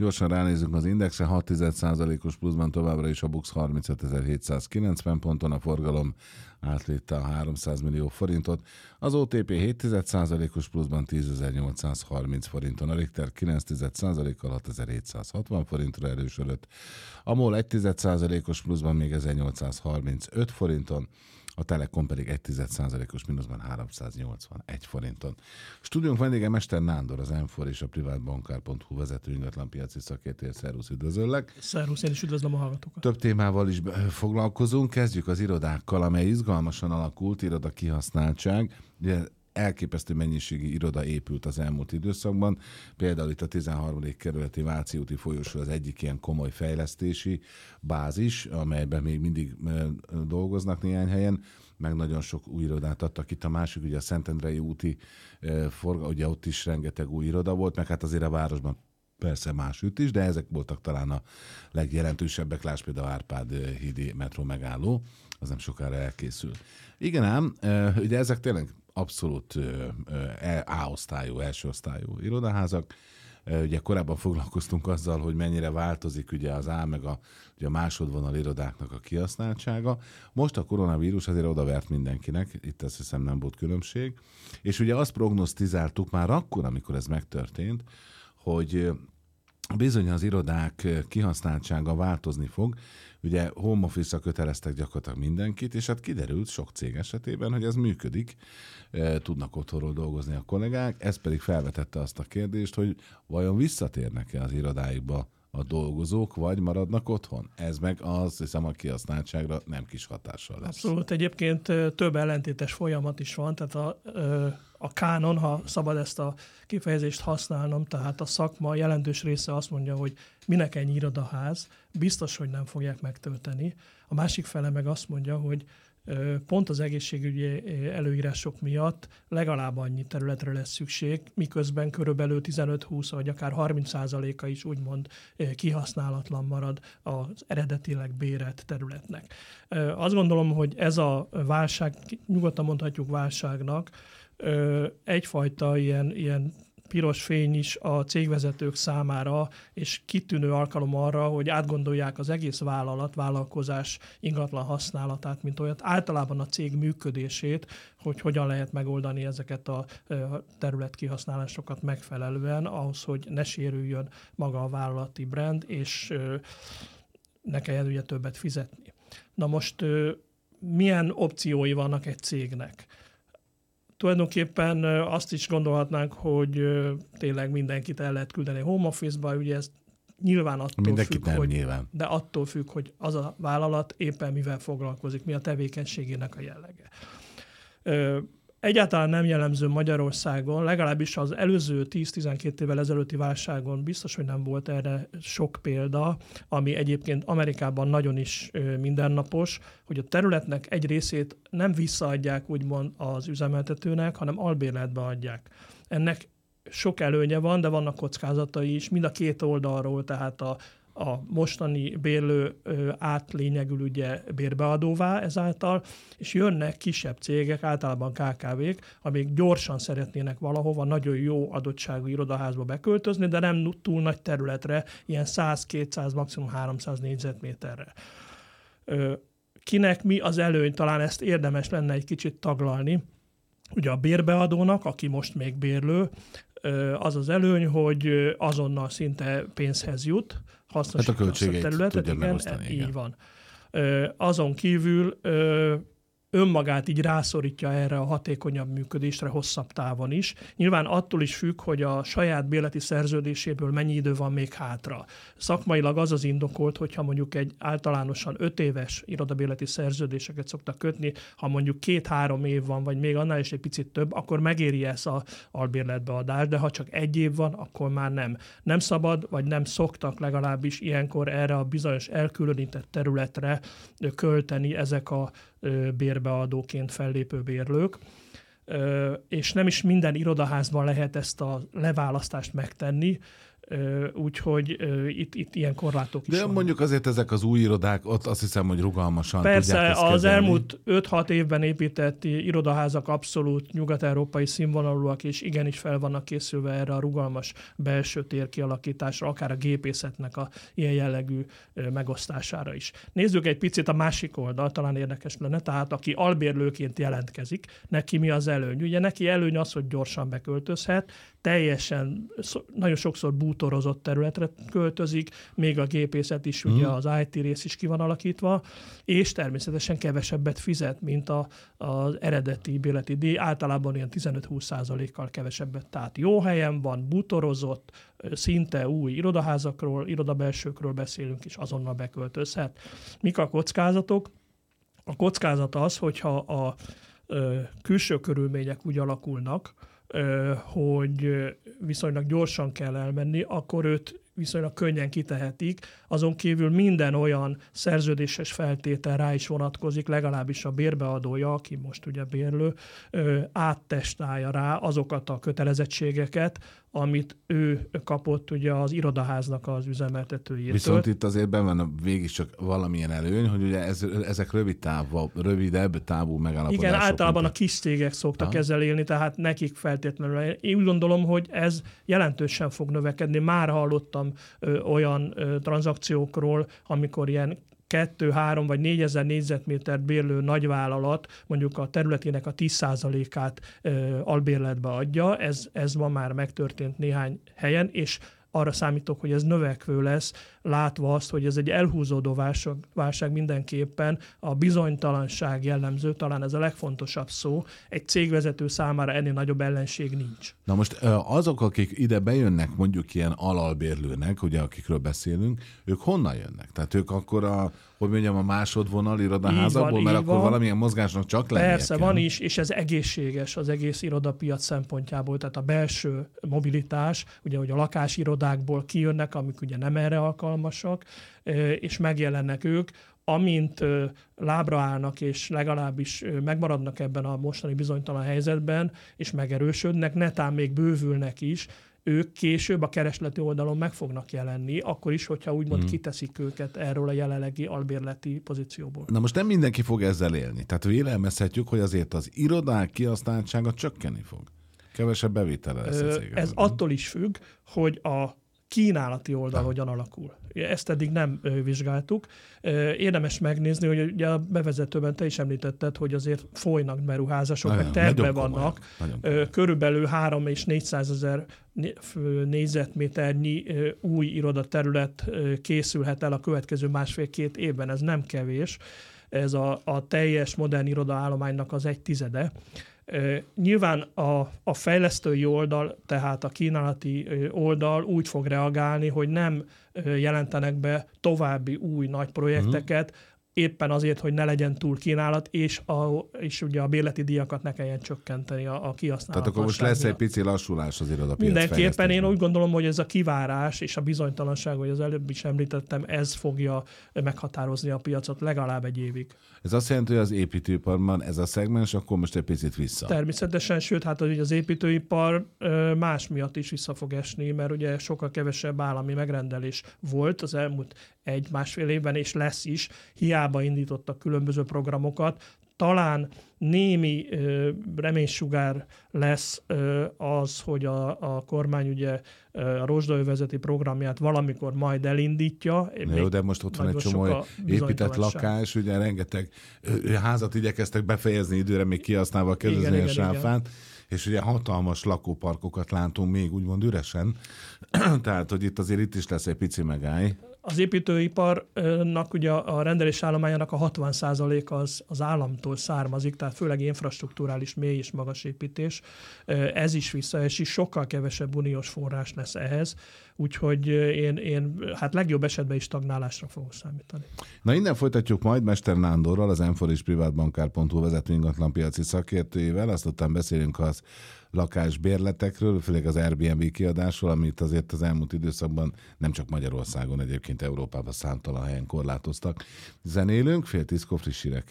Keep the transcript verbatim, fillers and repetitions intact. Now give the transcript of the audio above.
Gyorsan ránézünk az indexre, hat egész egy százalékos pluszban továbbra is a BUX harmincötezer-hétszázkilencven ponton, a forgalom átlépte a háromszáz millió forintot, az o té pé hét egész egy százalékos pluszban tízezer-nyolcszázharminc forinton, a Richter kilenc egész egy százalékkal hatezer-hétszázhatvan forintra erősödött, a MOL egy egész egy százalékos pluszban még ezernyolcszázharmincöt forinton, a Telekom pedig egy egész egy százalékos mínuszban háromszáznyolcvanegy forinton. Stúdiónk vendége Mester Nándor, az em négy és a privátbankár pont hu vezető ingatlanpiaci szakértője. Szervusz, üdvözöllek! Szervusz, én is üdvözlöm a hallgatókat! Több témával is foglalkozunk, kezdjük az irodákkal, amely izgalmasan alakult, iroda kihasználtság. Ugye elképesztő mennyiségi iroda épült az elmúlt időszakban. Például itt a tizenharmadik kerületi Váci úti folyosó az egyik ilyen komoly fejlesztési bázis, amelyben még mindig dolgoznak néhány helyen, meg nagyon sok új irodát adtak itt. A másik, ugye a Szentendrei úti forga, ugye ott is rengeteg új iroda volt, meg hát azért a városban persze más üt is, de ezek voltak talán a legjelentősebbek, láss például Árpád hídi metró megálló, az nem sokára elkészül. Igen ám, ugye ezek tényleg abszolút A-osztályú, első osztályú irodaházak. Ugye korábban foglalkoztunk azzal, hogy mennyire változik ugye az A meg a, ugye a másodvonal irodáknak a kihasználtsága. Most a koronavírus azért odavert mindenkinek, itt azt hiszem nem volt különbség. És ugye azt prognosztizáltuk már akkor, amikor ez megtörtént, hogy bizony az irodák kihasználtsága változni fog. Ugye home office-ra köteleztek gyakorlatilag mindenkit, és hát kiderült sok cég esetében, hogy ez működik, tudnak otthonról dolgozni a kollégák, ez pedig felvetette azt a kérdést, hogy vajon visszatérnek-e az irodáikba a dolgozók, vagy maradnak otthon? Ez meg az, hiszem, a kihasználtságra nem kis hatással lesz. Abszolút, egyébként több ellentétes folyamat is van, tehát a, a kánon, ha szabad ezt a kifejezést használnom, tehát a szakma jelentős része azt mondja, hogy minek ennyi irodaház, biztos, hogy nem fogják megtölteni. A másik fele meg azt mondja, hogy pont az egészségügyi előírások miatt legalább annyi területre lesz szükség, miközben körülbelül tizenöt-húsz vagy akár harminc százaléka is úgymond kihasználatlan marad az eredetileg bérelt területnek. Azt gondolom, hogy ez a válság, nyugodtan mondhatjuk válságnak, egyfajta ilyen, ilyen piros fény is a cégvezetők számára, és kitűnő alkalom arra, hogy átgondolják az egész vállalat, vállalkozás ingatlan használatát, mint olyat, általában a cég működését, hogy hogyan lehet megoldani ezeket a területkihasználásokat megfelelően, ahhoz, hogy ne sérüljön maga a vállalati brand, és ne kelljen ugye többet fizetni. Na most milyen opciói vannak egy cégnek? Tulajdonképpen azt is gondolhatnánk, hogy tényleg mindenkit el lehet küldeni home office-ba, ugye ez nyilván attól Mindenkit függ, nem, hogy, nyilván. de attól függ, hogy az a vállalat éppen mivel foglalkozik, mi a tevékenységének a jellege. Egyáltalán nem jellemző Magyarországon, legalábbis az előző tíz-tizenkét évvel ezelőtti válságon biztos, hogy nem volt erre sok példa, ami egyébként Amerikában nagyon is mindennapos, hogy a területnek egy részét nem visszaadják úgymond az üzemeltetőnek, hanem albérletbe adják. Ennek sok előnye van, de vannak kockázatai is, mind a két oldalról, tehát a a mostani bérlő átlényegül ugye bérbeadóvá ezáltal, és jönnek kisebb cégek, általában ká ká vék, amik gyorsan szeretnének valahova nagyon jó adottságú irodaházba beköltözni, de nem túl nagy területre, ilyen száz-kétszáz, maximum háromszáz négyzetméterre. Kinek mi az előny, talán ezt érdemes lenne egy kicsit taglalni. Ugye a bérbeadónak, aki most még bérlő, az az előny, hogy azonnal szinte pénzhez jut, hasznosítja hát a, azt a területet, igen, megosztani, így igen. van. Azon kívül önmagát így rászorítja erre a hatékonyabb működésre hosszabb távon is. Nyilván attól is függ, hogy a saját bérleti szerződéséből mennyi idő van még hátra. Szakmailag az az indokolt, hogyha mondjuk egy általánosan öt éves irodabérleti szerződéseket szoktak kötni, ha mondjuk két-három év van, vagy még annál is egy picit több, akkor megéri ez az albérletbeadás, de ha csak egy év van, akkor már nem. Nem szabad, vagy nem szoktak legalábbis ilyenkor erre a bizonyos elkülönített területre költeni ezek a bérbeadóként fellépő bérlők, és nem is minden irodaházban lehet ezt a leválasztást megtenni. Úgyhogy itt, itt ilyen korlátok is De vannak. mondjuk azért ezek az új irodák, ott azt hiszem, hogy rugalmasan Persze, tudják ezt az kezelni. elmúlt öt-hat évben épített irodaházak abszolút nyugat-európai színvonalúak, és igenis fel vannak készülve erre a rugalmas belső tér kialakításra, akár a gépészetnek a ilyen jellegű megosztására is. Nézzük egy picit a másik oldal, talán érdekes lenne, tehát aki albérlőként jelentkezik, neki mi az előny? Ugye neki előny az, hogy gyorsan beköltözhet, teljesen, nagyon sokszor bútorozott területre költözik, még a gépészet is, ugye az i té rész is ki van alakítva, és természetesen kevesebbet fizet, mint a, az eredeti bérleti díj, általában ilyen tizenöt-húsz százalékkal kevesebbet. Tehát jó helyen van, bútorozott, szinte új irodaházakról, irodabelsőkről beszélünk, és azonnal beköltözhet. Mik a kockázatok? A kockázat az, hogyha a ö, külső körülmények úgy alakulnak, hogy viszonylag gyorsan kell elmenni, akkor őt viszonylag könnyen kitehetik. Azon kívül minden olyan szerződéses feltétel rá is vonatkozik, legalábbis a bérbeadója, aki most ugye bérlő, áttestálja rá azokat a kötelezettségeket, amit ő kapott ugye az irodaháznak az üzemeltetőjétől. Viszont itt azért benn van végig csak valamilyen előny, hogy ugye ez, ezek rövid távú, rövidebb távú megállapodások. Igen, általában mint a kis cégek szoktak ha? ezzel élni, tehát nekik feltétlenül. Én úgy gondolom, hogy ez jelentősen fog növekedni. Már hallottam ö, olyan ö, tranzakciókról, amikor ilyen kettő, három vagy négyezer négyzetmétert bérlő nagyvállalat mondjuk a területének a tíz százalékát ö, albérletbe adja. Ez, ez ma már megtörtént néhány helyen, és arra számítok, hogy ez növekvő lesz, látva azt, hogy ez egy elhúzódó válság, válság mindenképpen, a bizonytalanság jellemző, talán ez a legfontosabb szó, egy cégvezető számára ennél nagyobb ellenség nincs. Na most azok, akik ide bejönnek mondjuk ilyen alalbérlőnek, ugye akikről beszélünk, ők honnan jönnek? Tehát ők akkor a, hogy mondjam, a másodvonal irodaházakból, mert akkor van. Valamilyen mozgásnak csak lennie Persze, kell. van is, és ez egészséges az egész irodapiac szempontjából, tehát a belső mobilitás, ugye, hogy a lakásirodákból kijönnek, amik ugye nem erre alkalmasak, és megjelennek ők, amint lábra állnak, és legalábbis megmaradnak ebben a mostani bizonytalan helyzetben, és megerősödnek, netán még bővülnek is, ők később a keresleti oldalon meg fognak jelenni, akkor is, hogyha úgymond hmm. kiteszik őket erről a jelenlegi albérleti pozícióból. Na most nem mindenki fog ezzel élni. Tehát vélelmezhetjük, hogy azért az irodák kihasználtsága csökkenni fog. Kevesebb bevétele lesz a cégek. Ez attól is függ, hogy a kínálati oldal hogyan alakul. Ezt eddig nem ö, vizsgáltuk. Ö, érdemes megnézni, hogy ugye a bevezetőben te is említetted, hogy azért folynak beruházások, meg tervben vannak. Ö, körülbelül három és négyszázezer négyzetméternyi ö, új irodaterület ö, készülhet el a következő másfél-két évben. Ez nem kevés. Ez a, a teljes modern irodaállománynak az egy tizede. Uh, nyilván a, a fejlesztői oldal, tehát a kínálati uh, oldal úgy fog reagálni, hogy nem uh, jelentenek be további új nagy projekteket, uh-huh. éppen azért, hogy ne legyen túl kínálat, és, a, és ugye a bérleti díjakat ne kelljen csökkenteni a, a kihasználatosság. Tehát akkor most lesz egy pici lassulás az irodapiac Mindenképpen én úgy gondolom, hogy ez a kivárás és a bizonytalanság, hogy az előbb is említettem, ez fogja meghatározni a piacot legalább egy évig. Ez azt jelenti, hogy az építőiparban ez a szegmens akkor most egy picit vissza. Természetesen, sőt, hát az építőipar más miatt is vissza fog esni, mert ugye sokkal kevesebb állami megrendelés volt az elmúlt egy-másfél évben, és lesz is. Hiába indítottak különböző programokat. Talán némi ö, reménysugár lesz ö, az, hogy a, a kormány ugye ö, a rozsdaövezeti programját valamikor majd elindítja. Jó, de most ott van egy csomó épített lakás, ugye rengeteg ö, házat igyekeztek befejezni időre, még kihasználva a kezdődően sáfán, és ugye hatalmas lakóparkokat látunk még úgymond üresen. Tehát, hogy itt azért itt is lesz egy pici megáll. Az építőiparnak ugye a rendelésállományának a hatvan százaléka az, az államtól származik, tehát főleg infrastrukturális mély és magas építés. Ez is visszaesik, sokkal kevesebb uniós forrás lesz ehhez, úgyhogy én, én hát legjobb esetben is stagnálásra fogok számítani. Na innen folytatjuk majd Mester Nándorral, az enforis privátbankár pont hu vezető ingatlanpiaci szakértőjével, aztán beszélünk az lakásbérletekről, főleg az Airbnb kiadásról, amit azért az elmúlt időszakban nem csak Magyarországon, egyébként Európában számtalan helyen korlátoztak. Zenélünk, fél tízkor friss hírekkel.